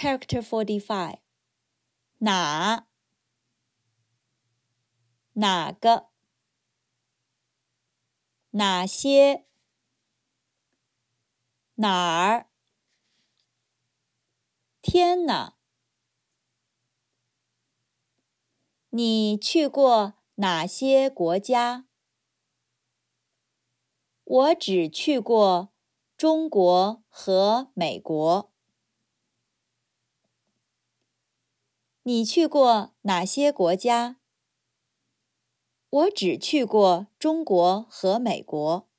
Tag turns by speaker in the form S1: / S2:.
S1: Character 45. 哪个哪些哪儿天哪你去过哪些国家？我只去过中国和美国。你去过哪些国家？我只去过中国和美国。